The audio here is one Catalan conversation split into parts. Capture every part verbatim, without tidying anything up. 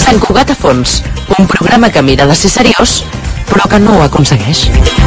Sant Cugat a fons, un programa que mira de ser seriós, però que no ho aconsegueix.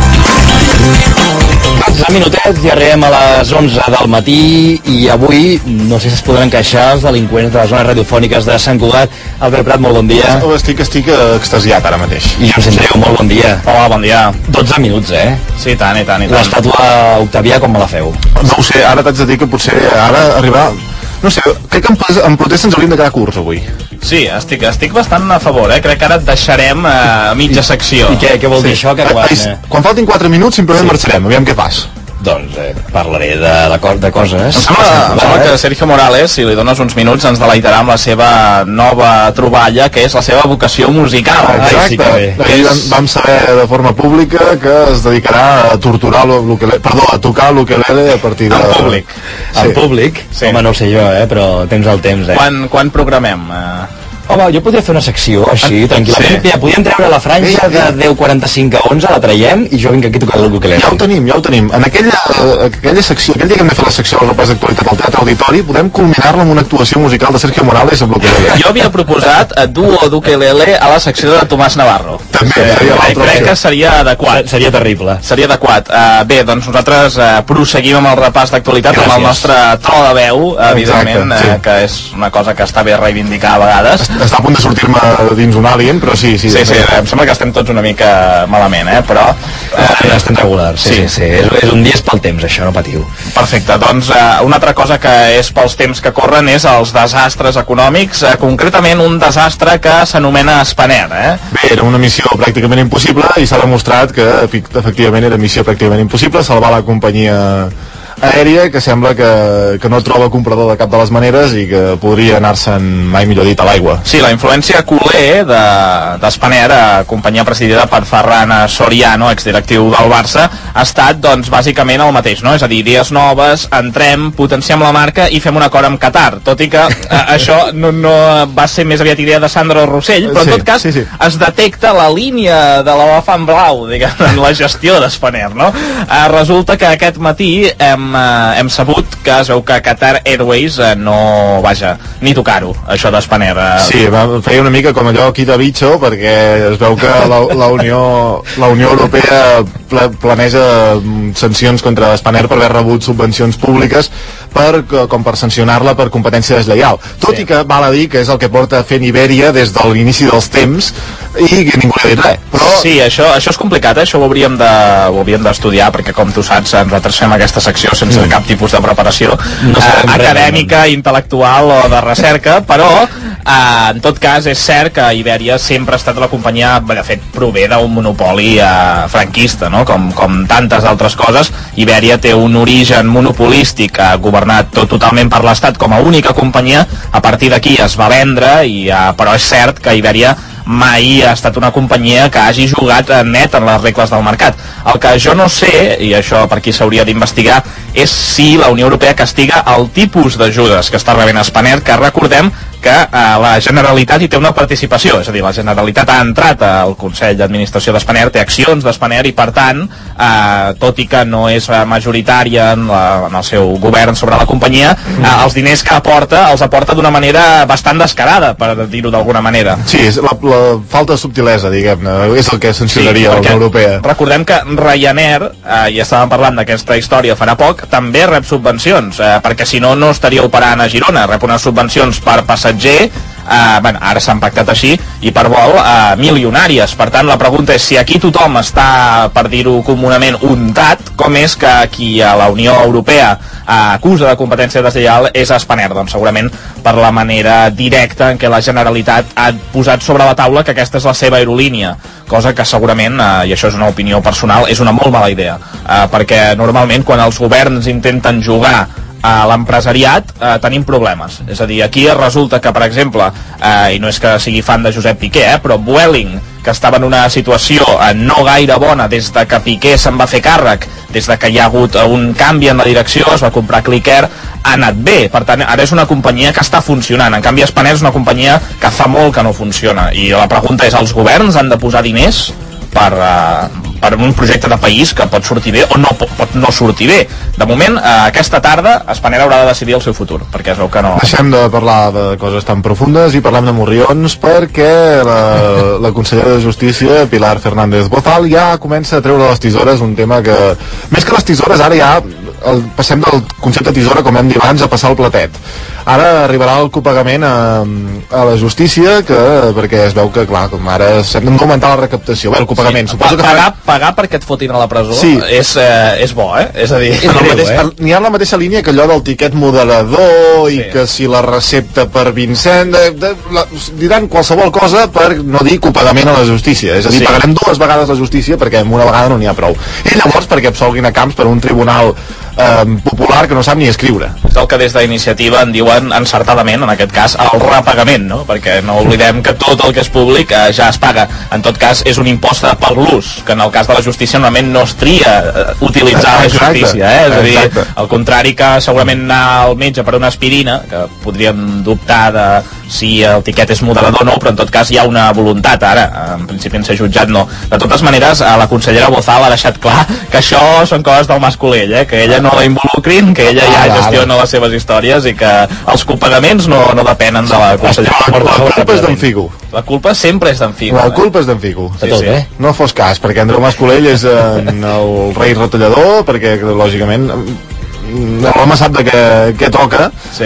tretze minutets i arribem a les onze del matí i avui, no sé si es podran queixar els delinqüents de les zones radiofòniques de Sant Cugat. Albert Prat, molt bon dia. Oh, estic, estic extasiat ara mateix. I Joan Sendreu, molt bon dia. Hola, bon dia. dotze minuts, eh? Sí, tant, i tant, i tant. L'estàtua Octavià, com me la feu? No ho sé, ara t'haig de dir que potser ara arribar... No sé, crec que en, en protesta ens hauríem de quedar curts avui. Sí, estic, estic bastant a favor, eh? Crec que ara et deixarem a uh, mitja secció. I què, què vol dir Sí. això? Que quan, Ai, quan faltin quatre minuts simplement Sí. marxarem, aviam què fas. Doncs eh, parlaré de, de, co de coses. Em sembla, em sembla que Sergio Morales, si li dones uns minuts, ens deleitarà amb la seva nova troballa, que és la seva vocació musical. Ai, sí que bé. Ahir vam, vam saber de forma pública que es dedicarà a torturar l'ukelele, perdó, a tocar l'ukelele a partir de... En públic. En Sí. públic? Sí. Home, no ho sé jo, eh? Però temps al temps, eh? Quan, quan programem? Uh... Home, jo podria fer una secció així, tranquil·lament. Sí. Ja, podríem treure la franja de deu quaranta-cinc a onze, la traiem i jo vinc aquí a tocar l'ukelele. Ja ho tenim, ja ho tenim. En aquella, aquella secció, aquell dia que hem de fer la secció del repàs d'actualitat al Teatre Auditori, podem culminar-la amb una actuació musical de Sergio Morales amb l'ukelele. Jo havia proposat a duo d'ukelele a la secció de Tomàs Navarro. També, Eh, seria l'altra crec opció. que seria adequat. Seria terrible. Seria adequat. Uh, bé, doncs nosaltres uh, proseguim amb el repàs d'actualitat amb el Gràcies. nostre to de veu, evidentment, Exacte, sí. uh, que és una cosa que està bé reivindicar a vegades. Està a punt de sortir-me dins un alien, però sí, sí. Sí, sí, em sembla que estem tots una mica malament, eh? Però... Eh, ja estem regulars, sí, sí, Sí. sí. És, és un dia és pel temps, això, no patiu. Perfecte, doncs uh, una altra cosa que és pels temps que corren és els desastres econòmics, uh, concretament un desastre que s'anomena Spanair, eh? Bé, era una missió pràcticament impossible i s'ha demostrat que efectivament era missió pràcticament impossible, salvar la companyia aèria, que sembla que, que no troba comprador de cap de les maneres i que podria anar-se'n, mai millor dit, a l'aigua. Sí, la influència culer de, de Spanair, a companyia presidida per Ferran Soriano, exdirectiu del Barça, ha estat, doncs, bàsicament el mateix, no? És a dir, idees noves, entrem, potenciem la marca i fem un acord amb Qatar, tot i que eh, això no, no va ser més aviat idea de Sandro Rossell, però en Sí, tot cas sí, sí. es detecta la línia de l'elefant blau, diguem, en la gestió de Spanair, no? Eh, resulta que aquest matí hem, eh, hem sabut que es veu que Qatar Airways eh, no, vaja, ni tocar-ho, això de Spanair. Eh. Sí, va, feia una mica com allò aquí de bitxo, perquè es veu que la, la, Unió, la Unió Europea pla, planeja mm, sancions contra Spanair per haver rebut subvencions públiques per, com per sancionar-la per competència deslleial. Tot Sí. i que val a dir que és el que porta fent Ibèria des de l'inici dels temps i que ningú li ha dit res. Però Sí, això, això és complicat, eh? Això ho hauríem de, ho hauríem d'estudiar, perquè com tu saps, nosaltres fem aquesta secció sense mm. cap tipus de preparació No sabem eh, res, acadèmica, intel·lectual o de recerca, però eh, en tot cas és cert que Ibèria sempre ha estat la companyia, de fet prové d'un monopoli eh, franquista, no? com, com tantes altres coses. Ibèria té un origen monopolístic eh, governat tot, totalment per l'Estat com a única companyia. A partir d'aquí es va vendre, i, eh, però és cert que Ibèria mai ha estat una companyia que hagi jugat net en les regles del mercat. El que jo no sé, i això per aquí s'hauria d'investigar, és si la Unió Europea castiga el tipus d'ajudes que està rebent Spanair, que recordem que eh, la Generalitat hi té una participació, és a dir, la Generalitat ha entrat al Consell d'Administració d'Spanair, té accions d'Spanair i, per tant, eh, tot i que no és majoritària en, la, en el seu govern sobre la companyia, eh, els diners que aporta els aporta d'una manera bastant descarada, per dir-ho d'alguna manera. sí, és la, la falta de subtilesa, diguem-ne, és el que sancionaria la Unió Europea. Recordem que Ryanair, eh, ja estàvem parlant d'aquesta història farà poc, també rep subvencions, eh, perquè si no, no estaria operant a Girona, rep unes subvencions per passatger, eh, bueno, ara s'han pactat així, i per vol eh, milionàries. Per tant, la pregunta és si aquí tothom està, per dir-ho comunament, untat, com és que qui a la Unió Europea eh, acusa de competència deslleial és Spanair? Doncs segurament per la manera directa en què la Generalitat ha posat sobre la taula que aquesta és la seva aerolínia, cosa que segurament, eh, i això és una opinió personal, és una molt mala idea, eh, perquè normalment quan els governs intenten jugar a l'empresariat eh, tenim problemes. És a dir, aquí resulta que, per exemple, eh, i no és que sigui fan de Josep Piqué, eh, però Vueling, que estava en una situació eh, no gaire bona des de que Piqué se'n va fer càrrec, des de que hi ha hagut un canvi en la direcció, es va comprar Clicker, ha anat bé. Per tant, ara és una companyia que està funcionant. En canvi, Spanair és una companyia que fa molt que no funciona. I la pregunta és, els governs han de posar diners per, uh, per un projecte de país que pot sortir bé o no pot, pot no sortir bé. De moment, eh, aquesta tarda Spanair haurà de decidir el seu futur, perquè es veu que no... Deixem de parlar de coses tan profundes i parlem de morrions, perquè la, la consellera de Justícia, Pilar Fernández Bozal, ja comença a treure les tisores, un tema que, més que les tisores, ara ja el, passem del concepte tisora, com hem dit abans, a passar el platet. Ara arribarà el copagament a, a la justícia, que, perquè es veu que, clar, com ara hem d'augmentar la recaptació. Bé, el copagament, sí, suposo que... Pagar, pagar perquè et fotin a la presó sí. és, eh, és bo, eh? És a dir... És greu, mateix, eh? N'hi ha la mateixa línia que allò del tiquet moderador i sí. que si la recepta per Vincent... De, de, la, diran qualsevol cosa per no dir copagament a la justícia. És a dir, sí. pagarem dues vegades la justícia perquè amb una vegada no n'hi ha prou. I llavors perquè absolguin a Camps per un tribunal eh, popular que no sap ni escriure. És el que des d'iniciativa en diuen encertadament, en aquest cas, el repagament, no? Perquè no oblidem que tot el que és públic eh, ja es paga. En tot cas, és un impost per l'ús, que en el cas de la justícia normalment no es tria eh, utilitzar la justícia, eh? És a dir, Exacte. al contrari que segurament anar al metge per una aspirina, que podríem dubtar de si el tiquet és moderador o no, però en tot cas hi ha una voluntat ara, en principi en ser jutjat no. De totes maneres, la consellera Bozal ha deixat clar que això són coses del Mascolell, eh? Que ella no la involucrin, que ella ja gestiona les seves històries i que els copagaments no, no depenen de la consellera. La culpa és d'en Figo. La culpa sempre és d'en Figo. La culpa és d'en Figo. Sí, sí. No fos cas, perquè Andreu Mascolell és en el rei retallador, perquè lògicament l'home sap de què, què toca. Sí.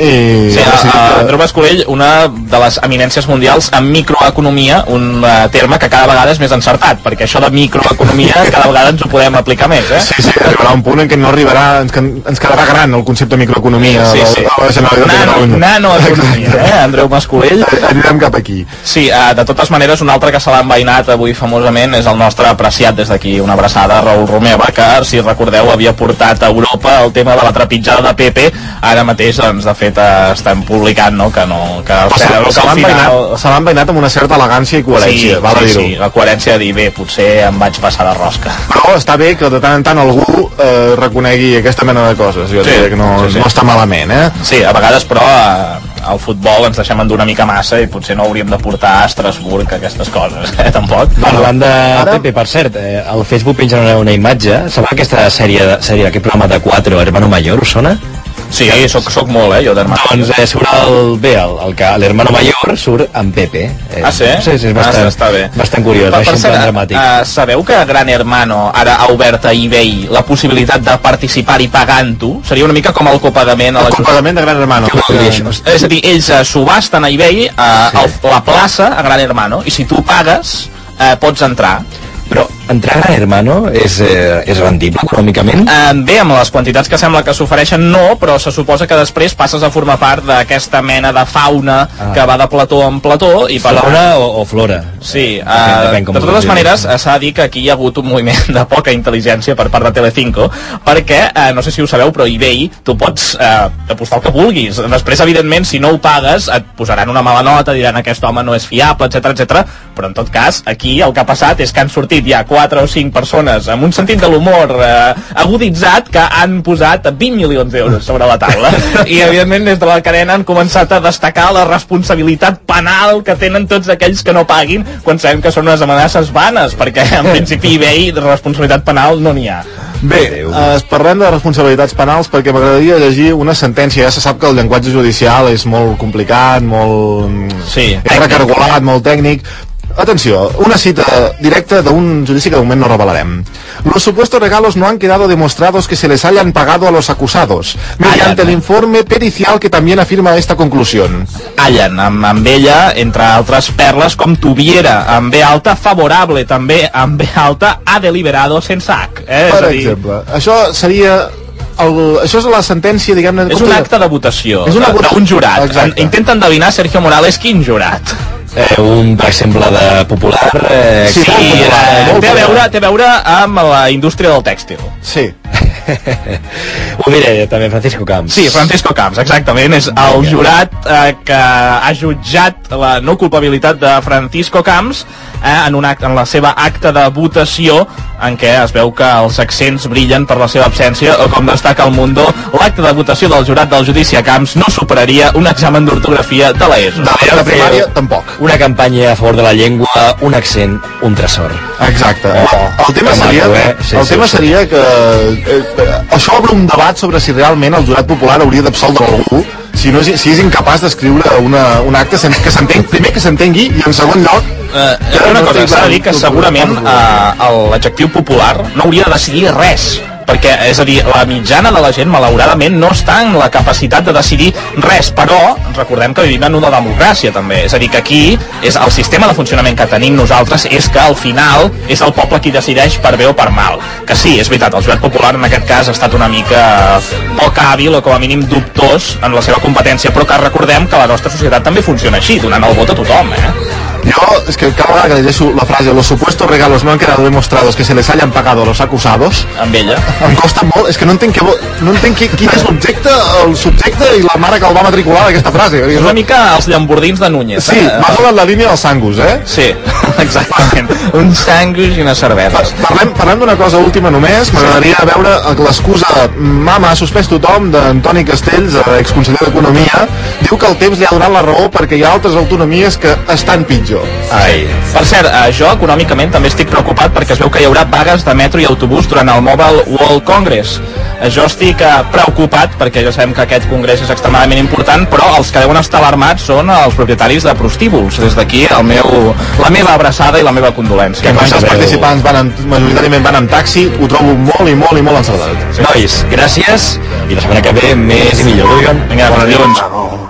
I sí, a, a Andreu Mascolell, una de les eminències mundials en microeconomia, un uh, terme que cada vegada és més encertat, perquè això de microeconomia cada vegada ens ho podem aplicar més, eh? Sí, sí, arribarà un punt en què no arribarà, ens, ens quedarà gran el concepte de microeconomia. Sí, sí. La, la nano, nanoeconomia, eh? Andreu Mascolell. Anirem cap aquí. Sí, uh, de totes maneres, un altre que se l'ha envainat avui famosament és el nostre apreciat des d'aquí, una abraçada, Raül Romeva, que, si recordeu, havia portat a Europa el tema de la trepitjada de Pepe. Ara mateix, doncs, de fet, estem publicant, no?, que no... Que el, se que se l'han final... final... envainat amb una certa elegància i coherència, sí, val a sí, dir-ho. Sí, la coherència de dir, bé, potser em vaig passar de rosca. Però està bé que de tant en tant algú eh, reconegui aquesta mena de coses. Jo sí, que no, sí, sí. no està malament, eh? Sí, a vegades, però, eh, al futbol ens deixem endur una mica massa i potser no hauríem de portar a Estrasburg aquestes coses, eh, tampoc. Parlant de Pepe, per cert, eh, al Facebook pengen una, una imatge. Sabeu aquesta sèrie, sèrie aquest programa de quatre, Hermano Mayor, us sona? Sí, soc, soc molt, eh, jo d'Hermano Mayor. Doncs eh, surt el, bé, el, el que l'Hermano Mayor surt amb Pepe. Eh, ah, sí? Sí, sí, és bastant, ah, està bé. bastant curiós, per, per per cert, dramàtic. Uh, sabeu que Gran Hermano ara ha obert a eBay la possibilitat de participar-hi pagant-ho? Seria una mica com el copagament a la El copagament de Gran Hermano. Que, és a dir, ells uh, subasten a eBay uh, sí. el, la plaça a Gran Hermano, i si tu pagues uh, pots entrar. Però entrar a Gran Hermano és, eh, és rendible econòmicament? Eh, bé, amb les quantitats que sembla que s'ofereixen no, però se suposa que després passes a formar part d'aquesta mena de fauna ah. que va de plató en plató. I per fauna o, o flora? Sí, eh, depèn, depèn de totes maneres s'ha de dir que aquí hi ha hagut un moviment de poca intel·ligència per part de Telecinco, perquè, eh, no sé si ho sabeu, però eBay tu pots eh, apostar el que vulguis. Després, evidentment, si no ho pagues et posaran una mala nota, diran aquest home no és fiable, etcètera, etcètera. Però en tot cas, aquí el que ha passat és que han sortit ja quatre o cinc persones amb un sentit de l'humor eh, aguditzat que han posat vint milions d'euros sobre la taula i evidentment des de la cadena han començat a destacar la responsabilitat penal que tenen tots aquells que no paguin quan sabem que són unes amenaces vanes, perquè en principi eBay de responsabilitat penal no n'hi ha. Bé, eh, parlem de responsabilitats penals perquè m'agradaria llegir una sentència. Ja se sap que el llenguatge judicial és molt complicat, molt sí, recargolat, molt tècnic. Atenció, una cita directa de un judici que de moment no revelarem. Los supuestos regalos no han quedado demostrados que se les hayan pagado a los acusados, mediante el informe pericial que también afirma esta conclusión. Allen, amb, amb ella, entre altres perles, com tuviera, amb B alta favorable, també amb B alta ha deliberado sense H. Eh? Per exemple, això seria... El, això és la sentència, diguem-ne... És un acte de votació, d'un jurat. Exacte. Intenta endevinar Sergio Morales quin jurat. Eh, un, per exemple, de popular... Eh, sí, sí, popular, eh, té, a veure, té a veure amb la indústria del tèxtil. Sí. Ho diré també, Francisco Camps. Sí, Francisco Camps, exactament, és el jurat eh, que ha jutjat la no culpabilitat de Francisco Camps eh, en, un acte, en la seva acte de votació, en què es veu que els accents brillen per la seva absència, o com destaca el Mundo, l'acte de votació del jurat del judici a Camps no superaria un examen d'ortografia de l'ESO. De la primària, tampoc. Una campanya a favor de la llengua, un accent, un tresor. Exacte. Oh, el tema seria, maco, eh? sí, el sí, tema sí. seria que eh, això obre un debat sobre si realment el jurat popular hauria d'absoldre algú si, no és, si és incapaç d'escriure una, un acte sen, que s'entengui, primer que s'entengui i en segon lloc eh, una cosa, s'ha de dir que segurament eh, l'adjectiu popular no hauria de decidir res, perquè, és a dir, la mitjana de la gent, malauradament, no està en la capacitat de decidir res, però recordem que vivim en una democràcia, també. És a dir, que aquí és el sistema de funcionament que tenim nosaltres és que, al final, és el poble qui decideix per bé o per mal. Que sí, és veritat, el jurat popular, en aquest cas, ha estat una mica poc hàbil o, com a mínim, dubtós en la seva competència, però que recordem que la nostra societat també funciona així, donant el vot a tothom, eh? Jo, és que cada vegada que llegeixo la frase los supuestos regalos no han quedado demostrados que se les hayan pagado a los acusados, amb ella em costa molt, és que no entenc, que, no entenc qui, quin és l'objecte, el subjecte i la mare que el va matricular d'aquesta frase. és una mica els llambordins de Núñez, sí, eh? m'ha donat la línia dels sangus, eh? Sí, exactament. Un sangus i una cervesa. Parlem, parlem d'una cosa última només, m'agradaria veure l'excusa mama ha suspès tothom d'Antoni Castells, exconseller d'Economia. Diu que el temps li ha donat la raó perquè hi ha altres autonomies que estan pitjor. Ai. Per cert, eh, jo econòmicament també estic preocupat perquè es veu que hi haurà vagues de metro i autobús durant el Mobile World Congress. Eh, jo estic eh, preocupat perquè ja sabem que aquest congrés és extremadament important, però els que deuen estar alarmats són els propietaris de prostíbuls. Des d'aquí el meu, la meva abraçada i la meva condolència. Que els participants van en, majoritàriament van en taxi, ho trobo molt i molt i molt encertat. Nois, gràcies, i la setmana que ve més i millor. Vinga, bon dilluns.